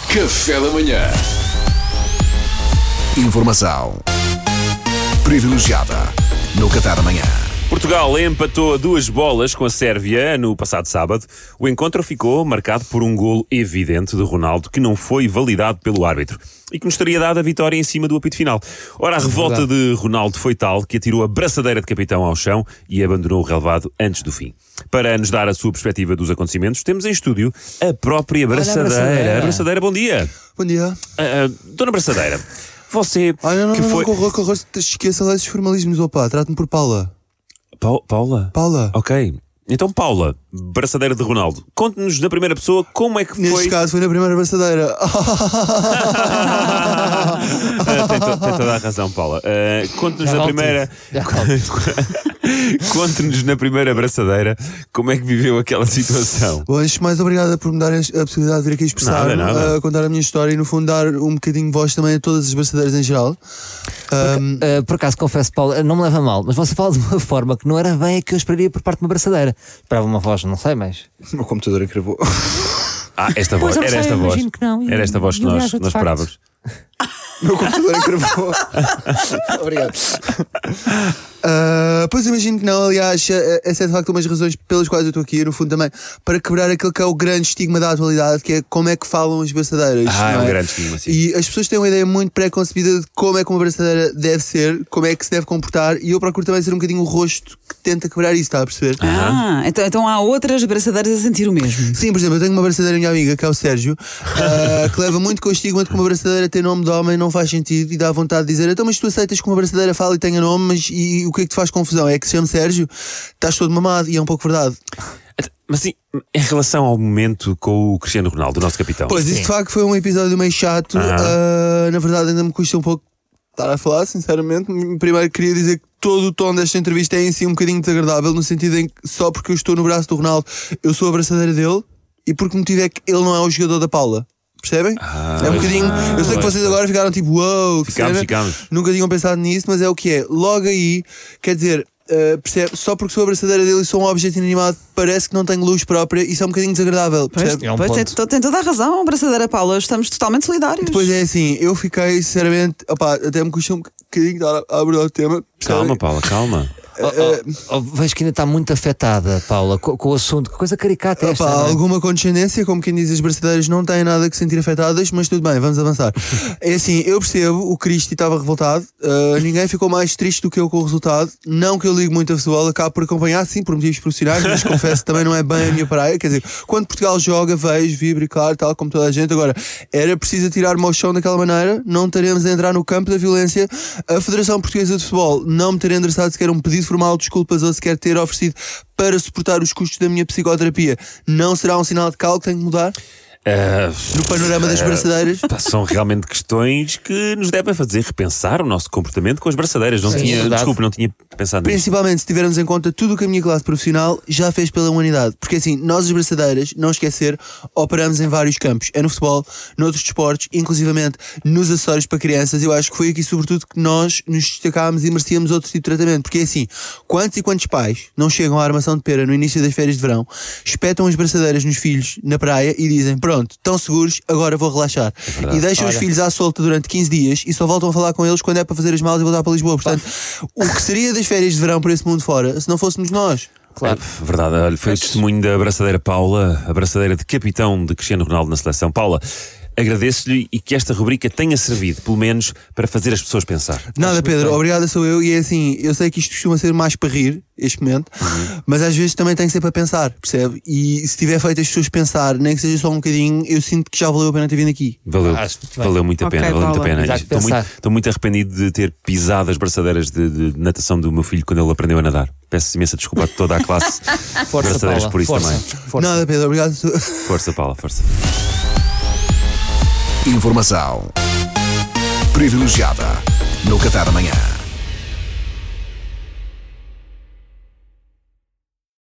Café da manhã. Informação privilegiada no Café da manhã. Portugal empatou a 2-2 com a Sérvia no passado sábado. O encontro ficou marcado por um golo evidente de Ronaldo que não foi validado pelo árbitro e que nos teria dado a vitória em cima do apito final. Ora, a revolta de Ronaldo foi tal que atirou a braçadeira de capitão ao chão e abandonou o relvado antes do fim. Para nos dar a sua perspectiva dos acontecimentos, temos em estúdio a própria braçadeira. A braçadeira, bom dia. Bom dia. Dona Braçadeira, você Não, que foi... não, esqueça lá esses formalismos, opa, trate-me por Paula. Paula? Paula. Ok. Então, Paula, braçadeira de Ronaldo, conte-nos na primeira pessoa como é que foi... Neste caso foi na primeira braçadeira. Tem toda a razão, Paula. Conte-nos na primeira... Conte-nos na primeira braçadeira como é que viveu aquela situação. Bom, antes de mais, obrigada por me dar a possibilidade de vir aqui expressar, nada. contar a minha história e no fundo dar um bocadinho de voz também a todas as braçadeiras em geral. Por acaso, confesso, Paulo, não me leva a mal, mas você fala de uma forma que não era bem a que eu esperaria por parte de uma braçadeira. Esperava uma voz, não sei, mas... O meu computador encravou. Esta voz, era esta voz. Era esta voz que nós esperávamos. O meu computador encravou. Obrigado. Pois imagino que não, aliás, essa é de facto uma das razões pelas quais eu estou aqui, no fundo também, para quebrar aquele que é o grande estigma da atualidade, que é como é que falam as braçadeiras. É um grande estigma, sim. E as pessoas têm uma ideia muito pré-concebida de como é que uma braçadeira deve ser, como é que se deve comportar, e eu procuro também ser um bocadinho o rosto que tenta quebrar isso, está a perceber? Então há outras braçadeiras a sentir o mesmo. Sim, por exemplo, eu tenho uma braçadeira minha amiga, que é o Sérgio, que leva muito com o estigma de que uma braçadeira tem nome de homem, não faz sentido, e dá vontade de dizer, então mas tu aceitas que uma braçadeira fala e tenha nome, mas e o que é que te faz confusão? É que se chama Sérgio, estás todo mamado, e é um pouco verdade. Mas sim, em relação ao momento com o Cristiano Ronaldo, o nosso capitão. Pois, isso de facto foi um episódio meio chato. Na verdade ainda me custa um pouco estar a falar, sinceramente. Primeiro queria dizer que todo o tom desta entrevista é em si um bocadinho desagradável, no sentido em que só porque eu estou no braço do Ronaldo eu sou a braçadeira dele, e porque o motivo é que ele não é o jogador da Paula. Percebem? É um bocadinho. Eu sei que vocês agora ficaram tipo, uau, ficamos. Nunca tinham pensado nisso, mas é o que é. Logo aí, quer dizer, percebe? Só porque sou a braçadeira dele e sou um objeto inanimado, parece que não tenho luz própria. Isso é um bocadinho desagradável. Percebe? Tem toda a razão, braçadeira Paula, estamos totalmente solidários. Depois é assim, eu fiquei sinceramente, até me custa um bocadinho estar a abordar o tema. Percebe? Calma, Paula, calma. Vejo que ainda está muito afetada, Paula, com o assunto. Que coisa caricata é esta? Alguma condescendência, como quem diz, as braçadeiras não têm nada que sentir afetadas, mas tudo bem, vamos avançar. É assim, eu percebo, o Cristi estava revoltado, ninguém ficou mais triste do que eu com o resultado. Não que eu ligo muito a futebol, acabo por acompanhar, sim, por motivos profissionais, mas confesso também não é bem a minha praia. Quer dizer, quando Portugal joga, vejo, vibro e claro, tal como toda a gente. Agora, era preciso tirar-me ao chão daquela maneira, não teremos a entrar no campo da violência. A Federação Portuguesa de Futebol não me ter endereçado sequer um pedido formal de desculpas ou sequer ter oferecido para suportar os custos da minha psicoterapia, não será um sinal de que algo tem que mudar? No panorama das braçadeiras? São realmente questões que nos devem fazer repensar o nosso comportamento com as braçadeiras. Não tinha pensado nisso. Principalmente se tivermos em conta tudo o que a minha classe profissional já fez pela humanidade. Porque assim, nós as braçadeiras, não esquecer, operamos em vários campos. É no futebol, noutros desportos, inclusivamente nos acessórios para crianças. Eu acho que foi aqui sobretudo que nós nos destacámos e merecíamos outro tipo de tratamento. Porque assim, quantos e quantos pais não chegam à armação de pera no início das férias de verão, espetam as braçadeiras nos filhos na praia e dizem, pronto, estão seguros, agora vou relaxar. E deixam os filhos à solta durante 15 dias e só voltam a falar com eles quando é para fazer as malas e voltar para Lisboa. Portanto, o que seria das férias de verão para esse mundo fora se não fôssemos nós? Claro. Verdade, olha, foi o testemunho da braçadeira Paula, a braçadeira de capitão de Cristiano Ronaldo na seleção. Paula, agradeço-lhe e que esta rubrica tenha servido, pelo menos, para fazer as pessoas pensar. Nada, Pedro, obrigado, sou eu. E é assim, eu sei que isto costuma ser mais para rir, este momento, mas às vezes também tem que ser para pensar, percebe? E se tiver feito as pessoas pensar, nem que seja só um bocadinho, eu sinto que já valeu a pena ter vindo aqui. Valeu muito a pena, valeu muito a pena. Estou muito arrependido de ter pisado as braçadeiras de natação do meu filho quando ele aprendeu a nadar. Peço imensa desculpa a toda a classe de braçadeiras por isso também. Nada, Pedro, obrigado. Força, Paula, força. Informação privilegiada no Café da manhã.